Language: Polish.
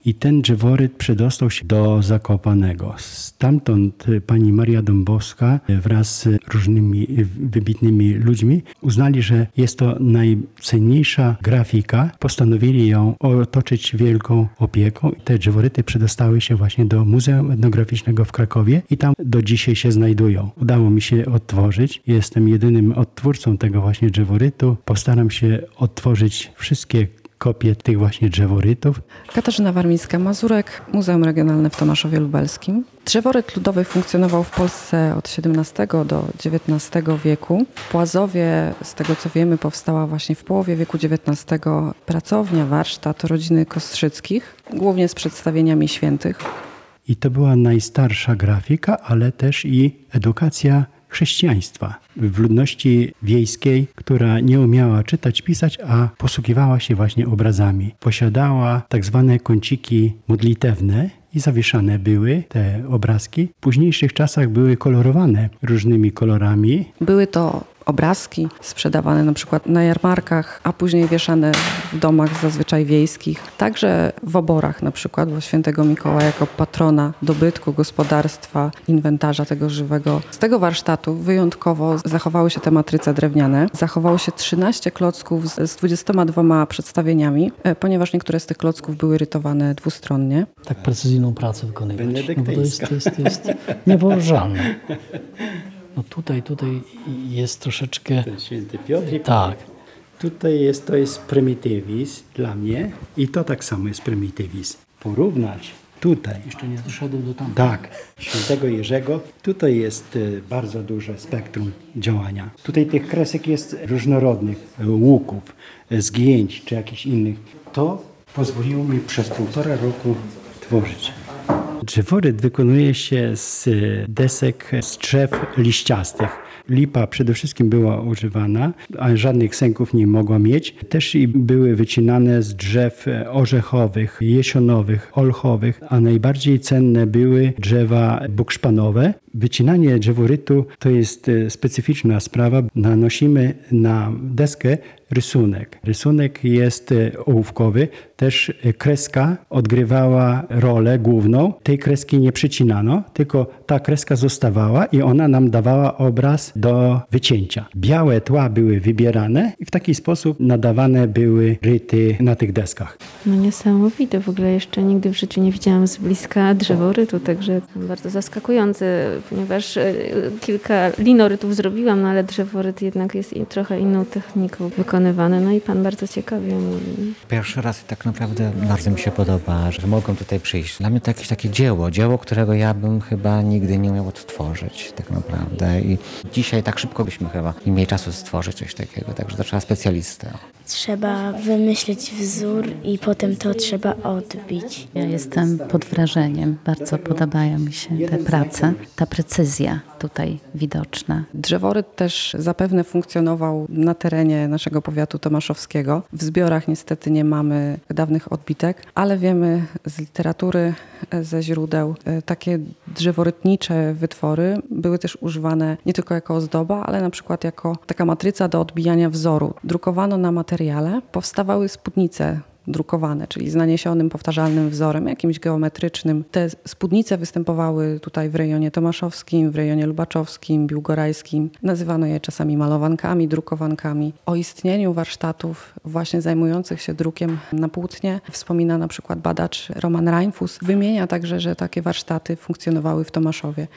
I ten drzeworyt przedostał się do Zakopanego. Stamtąd pani Maria Dąbowska wraz z różnymi wybitnymi ludźmi uznali, że jest to najcenniejsza grafika. Postanowili ją otoczyć wielką opieką. Te drzeworyty przedostały się właśnie do Muzeum Etnograficznego w Krakowie i tam do dzisiaj się znajdują. Udało mi się odtworzyć. Jestem jedynym odtwórcą tego właśnie drzeworytu. Postaram się odtworzyć wszystkie kopie tych właśnie drzeworytów. Katarzyna Warmińska-Mazurek, Muzeum Regionalne w Tomaszowie Lubelskim. Drzeworyt ludowy funkcjonował w Polsce od XVII do XIX wieku. W Płazowie, z tego co wiemy, powstała właśnie w połowie wieku XIX pracownia, warsztat rodziny Kostrzyckich, głównie z przedstawieniami świętych. I to była najstarsza grafika, ale też i edukacja chrześcijaństwa w ludności wiejskiej, która nie umiała czytać, pisać, a posługiwała się właśnie obrazami. Posiadała tak zwane kąciki modlitewne i zawieszane były te obrazki. W późniejszych czasach były kolorowane różnymi kolorami. Były to obrazki sprzedawane na przykład na jarmarkach, a później wieszane w domach zazwyczaj wiejskich. Także w oborach na przykład, bo świętego Mikołaja jako patrona dobytku, gospodarstwa, inwentarza tego żywego. Z tego warsztatu wyjątkowo zachowały się te matryce drewniane. Zachowało się 13 klocków z 22 przedstawieniami, ponieważ niektóre z tych klocków były rytowane dwustronnie. Tak precyzyjną pracę wykonywać. Benedyktyńska. No bo to jest niewyobrażalne. No tutaj jest troszeczkę... Ten święty Piotr. Tak. Tutaj to jest prymitywizm dla mnie i to tak samo jest prymitywizm. Porównać tutaj. Jeszcze nie doszedłem do tamtego. Tak, świętego Jerzego. Tutaj jest bardzo duże spektrum działania. Tutaj tych kresek jest różnorodnych, łuków, zgięć czy jakichś innych. To pozwoliło mi przez 1,5 roku tworzyć. Drzeworyt wykonuje się z desek z drzew liściastych. Lipa przede wszystkim była używana, a żadnych sęków nie mogła mieć. Też i były wycinane z drzew orzechowych, jesionowych, olchowych, a najbardziej cenne były drzewa bukszpanowe. Wycinanie drzeworytu to jest specyficzna sprawa. Nanosimy na deskę rysunek. Rysunek jest ołówkowy. Też kreska odgrywała rolę główną. Tej kreski nie przycinano, tylko ta kreska zostawała i ona nam dawała obraz do wycięcia. Białe tła były wybierane i w taki sposób nadawane były ryty na tych deskach. No niesamowite, w ogóle jeszcze nigdy w życiu nie widziałam z bliska drzeworytu, także bardzo zaskakujący, ponieważ kilka linorytów zrobiłam, no ale drzeworyt jednak jest trochę inną techniką wykonywany, no i pan bardzo ciekawie mówi. Pierwszy raz i tak naprawdę bardzo mi się podoba, że mogą tutaj przyjść. Dla mnie to jakieś takie dzieło, którego ja bym chyba nigdy nie umiał odtworzyć tak naprawdę i dzisiaj tak szybko byśmy chyba nie mieli czasu stworzyć coś takiego, także to trzeba specjalistę. Trzeba wymyślić wzór i potem to trzeba odbić. Ja jestem pod wrażeniem. Bardzo podobają mi się te prace. Ta precyzja tutaj widoczna. Drzeworyt też zapewne funkcjonował na terenie naszego powiatu tomaszowskiego. W zbiorach niestety nie mamy dawnych odbitek, ale wiemy z literatury, ze źródeł, takie drzeworytnicze wytwory były też używane nie tylko jako ozdoba, ale na przykład jako taka matryca do odbijania wzoru. Drukowano na materiale, powstawały spódnice drukowane, czyli z naniesionym, powtarzalnym wzorem, jakimś geometrycznym. Te spódnice występowały tutaj w rejonie tomaszowskim, w rejonie lubaczowskim, biłgorajskim. Nazywano je czasami malowankami, drukowankami. O istnieniu warsztatów właśnie zajmujących się drukiem na płótnie wspomina na przykład badacz Roman Reinfuss. Wymienia także, że takie warsztaty funkcjonowały w Tomaszowie.